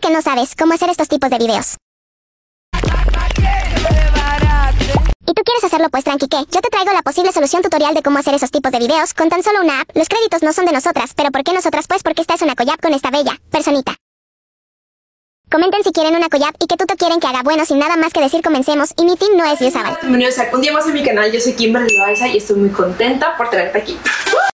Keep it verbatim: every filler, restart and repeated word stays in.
que no sabes cómo hacer estos tipos de videos. ¿Y tú quieres hacerlo? Pues tranqui que, yo te traigo la posible solución tutorial de cómo hacer esos tipos de videos con tan solo una app. Los créditos no son de nosotras, pero ¿por qué nosotras? Pues porque esta es una collab con esta bella personita. Comenten si quieren una collab y qué tuto quieren que haga. Bueno, sin nada más que decir, comencemos. Y mi team no es Yusabal. Bienvenidos a un día más en mi canal, yo soy Kimberly Loaiza y estoy muy contenta por traerte aquí.